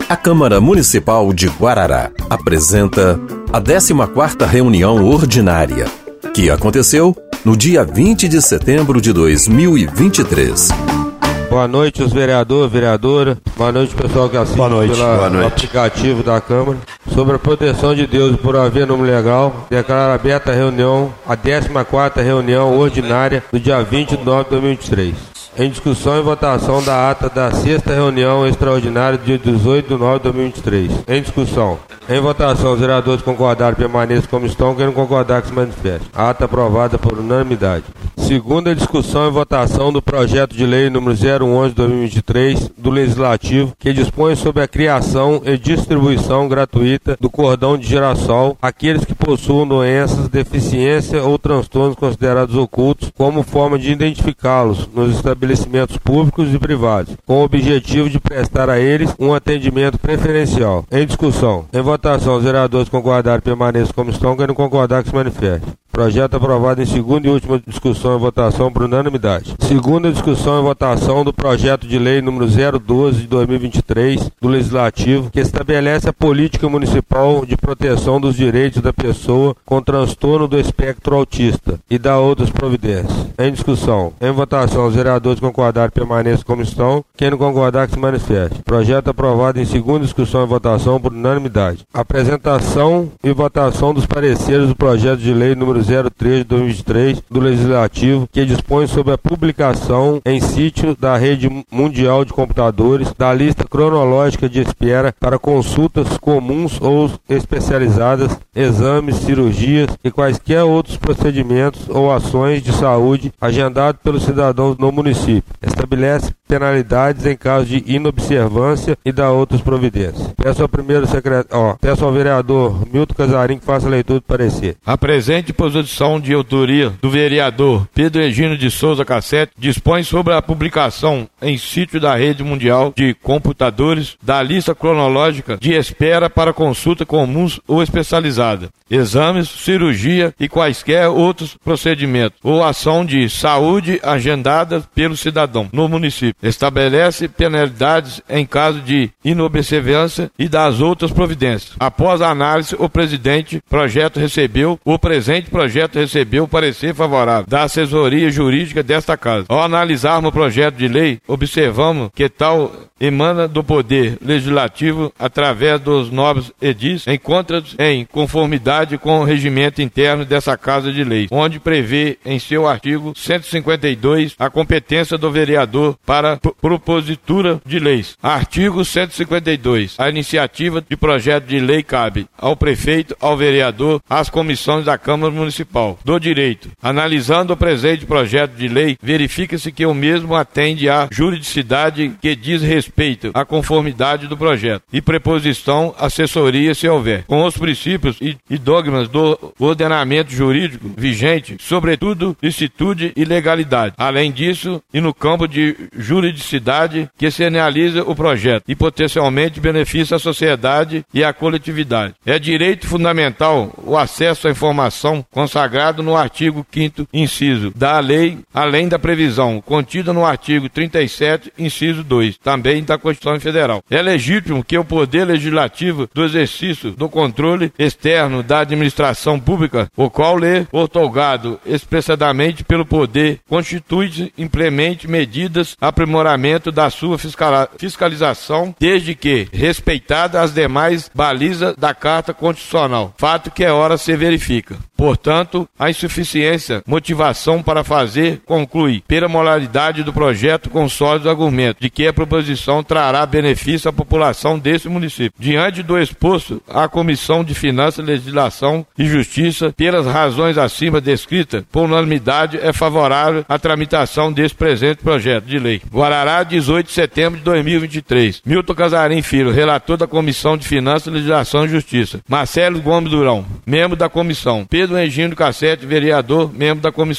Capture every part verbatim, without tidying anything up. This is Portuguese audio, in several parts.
A Câmara Municipal de Guarará apresenta a décima quarta reunião ordinária, que aconteceu no dia vinte de setembro de dois mil e vinte e três. Boa noite, os vereadores, vereadora. Boa noite, pessoal que assiste pelo aplicativo da Câmara. Sobre a proteção de Deus e por haver número legal, declaro aberta a reunião, a décima quarta reunião ordinária do dia vinte de nove de dois mil e vinte e três. Em discussão e votação da ata da sexta reunião extraordinária do dia dezoito de nove de dois mil e vinte e três. Em discussão. Em votação, os vereadores concordaram permaneçam como estão, quem não concordar que se manifeste. Ata aprovada por unanimidade. Segunda discussão e votação do projeto de lei número zero onze de dois mil e vinte e três do Legislativo, que dispõe sobre a criação e distribuição gratuita do cordão de girassol àqueles que possuam doenças, deficiência ou transtornos considerados ocultos, como forma de identificá-los nos estabelecimentos públicos e privados, com o objetivo de prestar a eles um atendimento preferencial. Em discussão. Em votação, os vereadores concordaram permaneçam como estão, quem não concordar que se manifeste. Projeto aprovado em segunda e última discussão e votação por unanimidade. Segunda discussão e votação do projeto de lei número zero doze de dois mil e vinte e três do Legislativo, que estabelece a política municipal de proteção dos direitos da pessoa com transtorno do espectro autista e dá outras providências. Em discussão. Em votação, os vereadores concordaram permaneçam como estão. Quem não concordar que se manifeste. Projeto aprovado em segunda discussão e votação por unanimidade. Apresentação e votação dos pareceres do projeto de lei número zero três de dois mil e vinte e três do Legislativo, que dispõe sobre a publicação em sítio da Rede Mundial de Computadores da lista cronológica de espera para consultas comuns ou especializadas, exames, cirurgias e quaisquer outros procedimentos ou ações de saúde agendados pelos cidadãos no município. Estabelece penalidades em caso de inobservância e dá outras providências. Peço ao primeiro secretário, ó, peço ao vereador Milton Casarim que faça a leitura do parecer. A presente posição de autoria do vereador Pedro Egino de Souza Cassete dispõe sobre a publicação em sítio da Rede Mundial de Computadores da lista cronológica de espera para consulta comuns ou especializada, exames, cirurgia e quaisquer outros procedimentos ou ação de saúde agendadas pelo cidadão no município. Estabelece penalidades em caso de inobservância e das outras providências. Após a análise, o presidente projeto recebeu, o presente projeto recebeu o parecer favorável da assessoria jurídica desta casa. Ao analisarmos o projeto de lei, observamos que tal emana do Poder Legislativo através dos nobres edis, encontra-se em conformidade com o regimento interno dessa Casa de Leis, onde prevê em seu artigo cento e cinquenta e dois a competência do vereador para propositura de leis. Artigo cento e cinquenta e dois. A iniciativa de projeto de lei cabe ao prefeito, ao vereador, às comissões da Câmara Municipal do Direito. Analisando o presente projeto de lei, verifica-se que o mesmo atende à juridicidade que diz respeito à conformidade do projeto e preposição assessoria se houver, com os princípios e, e dogmas do ordenamento jurídico vigente, sobretudo licitude e legalidade. Além disso, e no campo de juridicidade que se analisa o projeto e potencialmente beneficia a sociedade e a coletividade. É direito fundamental o acesso à informação consagrado no artigo quinto inciso da lei, além da previsão contida no artigo trinta e sete, inciso dois, também da Constituição Federal. É legítimo que o Poder Legislativo do exercício do controle externo da administração pública, o qual lhe outorgado expressadamente pelo Poder, constitui e implemente medidas aprimoramento da sua fiscalização, desde que respeitada as demais balizas da Carta Constitucional, fato que é hora se verifica. Portanto, a insuficiência, motivação para fazer, conclui, pela moralidade do projeto com sólidos argumentos, de que a proposição trará benefício à população desse município. Diante do exposto, a Comissão de Finanças, Legislação e Justiça, pelas razões acima descritas, por unanimidade, é favorável à tramitação desse presente projeto de lei. Guarará, dezoito de setembro de dois mil e vinte e três. Milton Casarim Filho, relator da Comissão de Finanças, Legislação e Justiça. Marcelo Gomes Durão, membro da comissão. Pedro Egino Cassete, vereador, membro da comissão.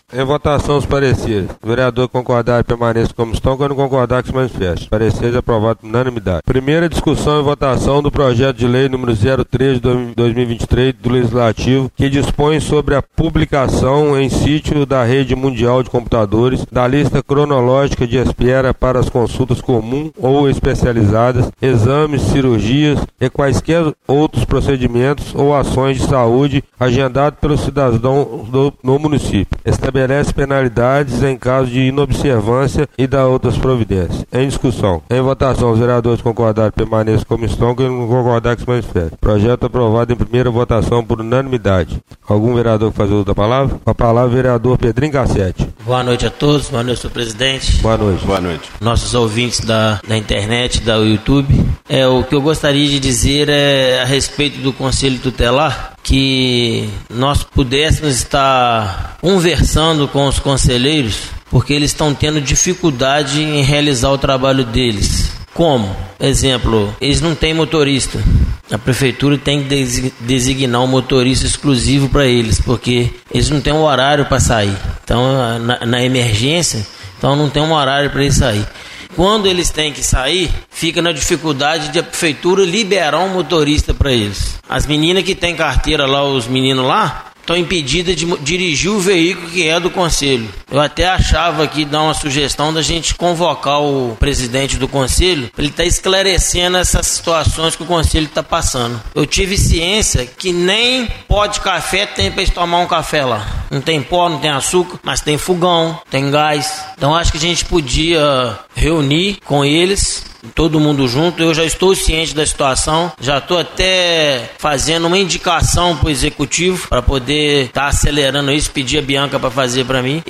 Em votação, os pareceres. O vereador concordar permaneça como estão, quando concordar que se manifeste. Pareceres aprovados por unanimidade. Primeira discussão e votação do projeto de lei número zero três de dois mil e vinte e três do Legislativo, que dispõe sobre a publicação em sítio da rede mundial de computadores da lista cronológica de espera para as consultas comuns ou especializadas, exames, cirurgias e quaisquer outros procedimentos ou ações de saúde agendados pelo cidadão do, no município. Estabelece penalidades em caso de inobservância e dá outras providências. Em discussão. Em votação, os vereadores concordaram permaneçam como estão, quem não concordar que se manifeste. Projeto aprovado em primeira votação por unanimidade. Algum vereador que faz uso da palavra? Com a palavra, vereador Pedrinho Cassete. Boa noite a todos, boa noite, senhor presidente. Boa noite. Boa noite. Nossos ouvintes da, da internet, da YouTube. É, o que eu gostaria de dizer é a respeito do Conselho Tutelar, que nós pudéssemos estar conversando com os conselheiros, porque eles estão tendo dificuldade em realizar o trabalho deles. Como? Exemplo, eles não têm motorista. A prefeitura tem que designar um motorista exclusivo para eles, porque eles não têm um horário para sair. Então, na, na emergência, então não tem um horário para eles sair. Quando eles têm que sair, fica na dificuldade de a prefeitura liberar um motorista para eles. As meninas que têm carteira lá, os meninos lá, estão impedidas de dirigir o veículo que é do conselho. Eu até achava aqui dar uma sugestão da gente convocar o presidente do conselho para ele estar tá esclarecendo essas situações que o conselho está passando. Eu tive ciência que nem pó de café tem para eles tomar um café lá. Não tem pó, não tem açúcar, mas tem fogão, tem gás. Então acho que a gente podia reunir com eles, todo mundo junto. Eu já estou ciente da situação, já estou até fazendo uma indicação para o executivo para poder estar tá acelerando isso, pedir a Bianca para fazer para mim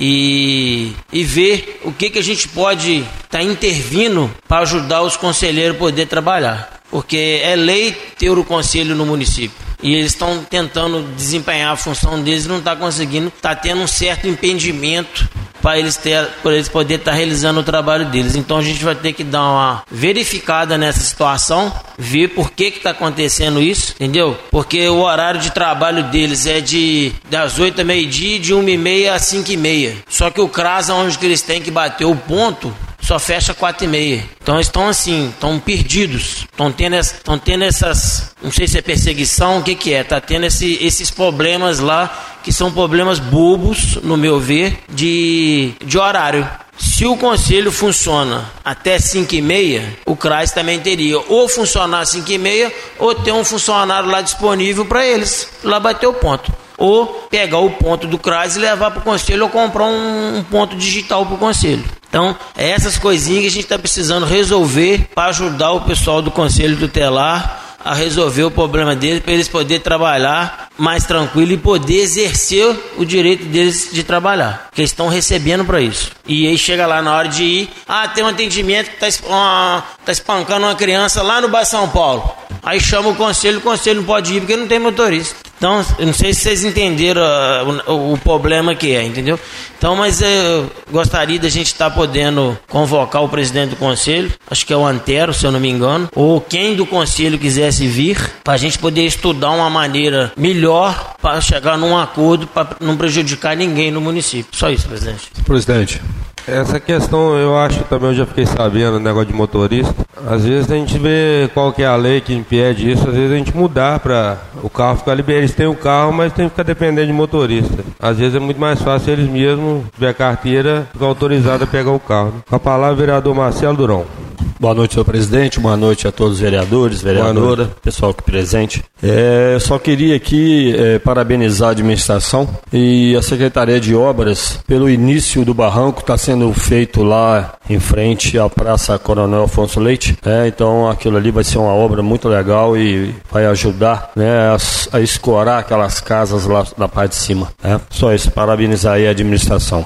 e, e ver o que, que a gente pode estar tá intervindo para ajudar os conselheiros a poder trabalhar, porque é lei ter o conselho no município. E eles estão tentando desempenhar a função deles e não estão tá conseguindo, está tendo um certo impedimento para eles, ter, para eles poderem estar tá realizando o trabalho deles. Então a gente vai ter que dar uma verificada nessa situação, ver por que está acontecendo isso, entendeu? Porque o horário de trabalho deles é de das oito a meio-dia, de uma e meia a cinco e meia. Só que o CRAS, onde que eles têm que bater o ponto, só fecha quatro e meia. Então eles estão assim, estão perdidos. Estão tendo, estão tendo essas, não sei se é perseguição, o que que é. Está tendo esse, esses problemas lá, que são problemas bobos, no meu ver, de, de horário. Se o conselho funciona até cinco e meia, o CRAS também teria ou funcionar às cinco e meia, ou ter um funcionário lá disponível para eles, lá bater o ponto. Ou pegar o ponto do CRAS e levar para o conselho, ou comprar um, um ponto digital para o conselho. Então, é essas coisinhas que a gente está precisando resolver para ajudar o pessoal do Conselho Tutelar a resolver o problema deles, para eles poderem trabalhar mais tranquilo e poder exercer o direito deles de trabalhar, porque eles estão recebendo para isso. E aí chega lá na hora de ir, ah, tem um atendimento que está tá espancando uma criança lá no bairro São Paulo. Aí chama o conselho, o conselho não pode ir porque não tem motorista. Então, eu não sei se vocês entenderam uh, o, o problema que é, entendeu? Então, mas eu gostaria da gente estar tá podendo convocar o presidente do conselho, acho que é o Antero, se eu não me engano, ou quem do conselho quisesse vir, para a gente poder estudar uma maneira melhor para chegar num acordo, para não prejudicar ninguém no município. Só isso, presidente. Presidente. Essa questão, eu acho, também eu já fiquei sabendo, o negócio de motorista. Às vezes a gente vê qual que é a lei que impede isso, às vezes a gente mudar para o carro ficar liberado. Eles têm o carro, mas tem que ficar dependendo de motorista. Às vezes é muito mais fácil eles mesmos, se tiver carteira, ficar autorizado a pegar o carro. Com a palavra, vereador Marcelo Durão. Boa noite, senhor presidente. Boa noite a todos os vereadores, vereadora, pessoal aqui presente. É, eu só queria aqui é, parabenizar a administração e a Secretaria de Obras pelo início do barranco que está sendo feito lá em frente à Praça Coronel Afonso Leite. É, então aquilo ali vai ser uma obra muito legal e vai ajudar, né, a, a escorar aquelas casas lá da parte de cima. É, só isso, parabenizar aí a administração.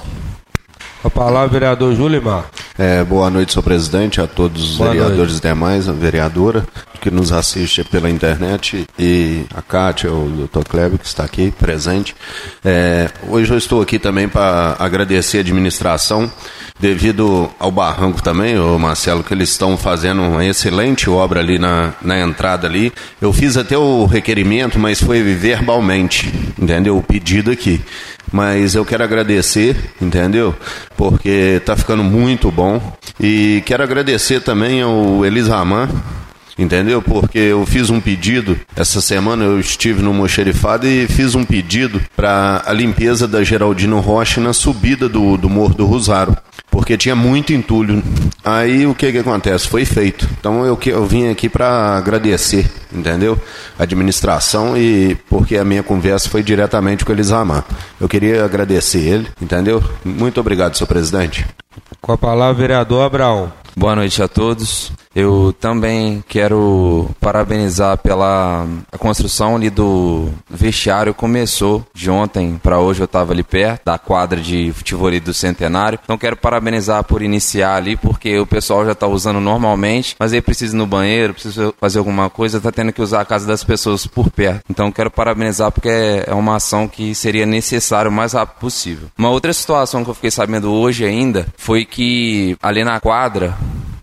A palavra, vereador Julimar. É, boa noite, senhor presidente, a todos os boa vereadores noite. Demais, a vereadora que nos assiste pela internet e a Kátia, o doutor Kleber, que está aqui presente. É, hoje eu estou aqui também para agradecer a administração, devido ao barranco também, ô Marcelo, que eles estão fazendo uma excelente obra ali na, na entrada ali. Eu fiz até o requerimento, mas foi verbalmente, entendeu? O pedido aqui. mas eu quero agradecer, entendeu? Porque tá ficando muito bom. E quero agradecer também ao Elisamã, entendeu? Porque eu fiz um pedido, essa semana eu estive no Mocherifado e fiz um pedido para a limpeza da Geraldino Rocha na subida do, do Morro do Rosário, porque tinha muito entulho. Aí o que que acontece? Foi feito. Então eu, eu vim aqui para agradecer, entendeu? A administração, e porque a minha conversa foi diretamente com o Elisamã. Eu queria agradecer ele, entendeu? Muito obrigado, senhor presidente. Com a palavra, vereador Abraão. Boa noite a todos. Eu também quero parabenizar pela a construção ali do vestiário. Começou de ontem para hoje, eu estava ali perto da quadra de futebol do Centenário. Então quero parabenizar por iniciar ali, porque o pessoal já está usando normalmente, mas aí precisa ir no banheiro, precisa fazer alguma coisa, está tendo que usar a casa das pessoas por perto. Então quero parabenizar porque é uma ação que seria necessária o mais rápido possível. Uma outra situação que eu fiquei sabendo hoje ainda foi que ali na quadra,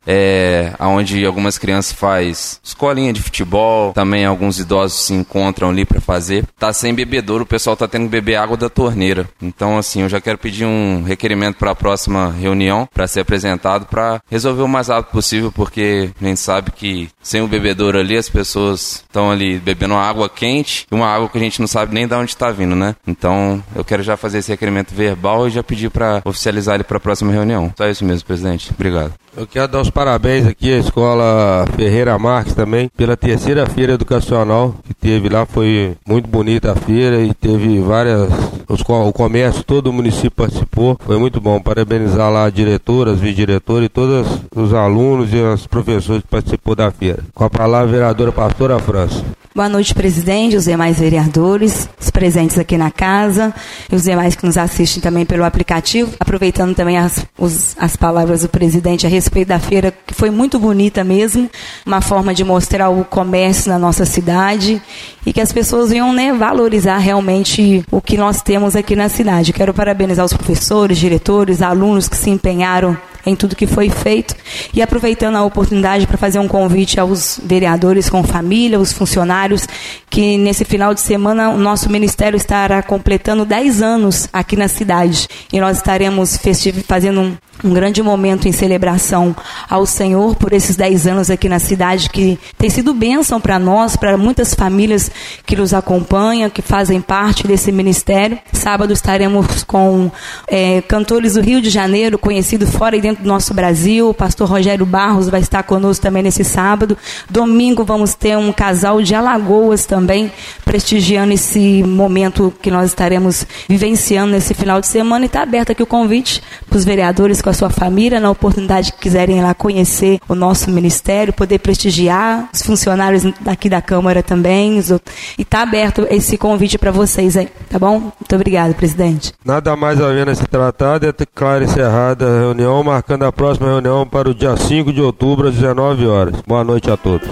É, onde algumas crianças fazem escolinha de futebol, também alguns idosos se encontram ali para fazer. Tá sem bebedouro, o pessoal tá tendo que beber água da torneira. Então, assim, eu já quero pedir um requerimento para a próxima reunião, para ser apresentado, para resolver o mais rápido possível, porque a gente sabe que sem o bebedouro ali, as pessoas estão ali bebendo uma água quente, e uma água que a gente não sabe nem de onde está vindo, né? Então, eu quero já fazer esse requerimento verbal e já pedir para oficializar ele para a próxima reunião. Só isso mesmo, presidente. Obrigado. Eu quero dar os parabéns aqui à Escola Ferreira Marques também, pela terceira feira educacional que teve lá. Foi muito bonita a feira e teve várias, os, o comércio, todo o município participou. Foi muito bom. Parabenizar lá a diretora, as vice-diretoras e todos os alunos e os professores que participou da feira. Com a palavra, a vereadora Pastora França. Boa noite, presidente, os demais vereadores, os presentes aqui na casa e os demais que nos assistem também pelo aplicativo. Aproveitando também as, os, as palavras do presidente a respeito da feira, que foi muito bonita mesmo, uma forma de mostrar o comércio na nossa cidade e que as pessoas venham, né, valorizar realmente o que nós temos aqui na cidade. Quero parabenizar os professores, diretores, alunos que se empenharam em tudo que foi feito, e aproveitando a oportunidade para fazer um convite aos vereadores com família, os funcionários, que nesse final de semana o nosso ministério estará completando dez anos aqui na cidade, e nós estaremos festiv- fazendo um, um grande momento em celebração ao Senhor por esses dez anos aqui na cidade, que tem sido bênção para nós, para muitas famílias que nos acompanham, que fazem parte desse ministério. Sábado estaremos com é, cantores do Rio de Janeiro, conhecido fora e dentro do nosso Brasil. O pastor Rogério Barros vai estar conosco também nesse sábado. Domingo vamos ter um casal de Alagoas também, prestigiando esse momento que nós estaremos vivenciando nesse final de semana. E está aberto aqui o convite para os vereadores com a sua família, na oportunidade que quiserem ir lá conhecer o nosso ministério, poder prestigiar os funcionários daqui da Câmara também. E está aberto esse convite para vocês aí, tá bom? Muito obrigado, presidente. Nada mais havendo a se tratar, declaro encerrada a reunião, marcando a próxima reunião para o dia cinco de outubro, às dezenove horas. Boa noite a todos.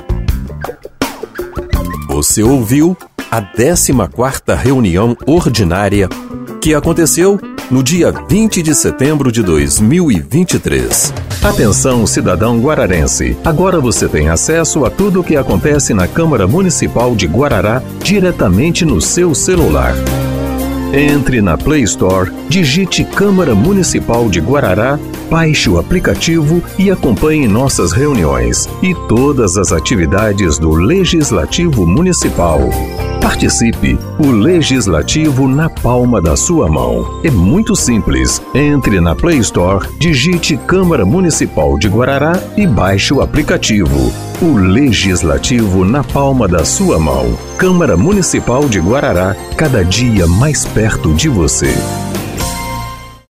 Você ouviu a décima quarta reunião ordinária que aconteceu no dia vinte de setembro de dois mil e vinte e três. Atenção, cidadão guararense! Agora você tem acesso a tudo o que acontece na Câmara Municipal de Guarará diretamente no seu celular. Entre na Play Store, digite Câmara Municipal de Guarará, baixe o aplicativo e acompanhe nossas reuniões e todas as atividades do Legislativo Municipal. Participe! O Legislativo na palma da sua mão. É muito simples. Entre na Play Store, digite Câmara Municipal de Guarará e baixe o aplicativo. O Legislativo na palma da sua mão. Câmara Municipal de Guarará, cada dia mais perto de você.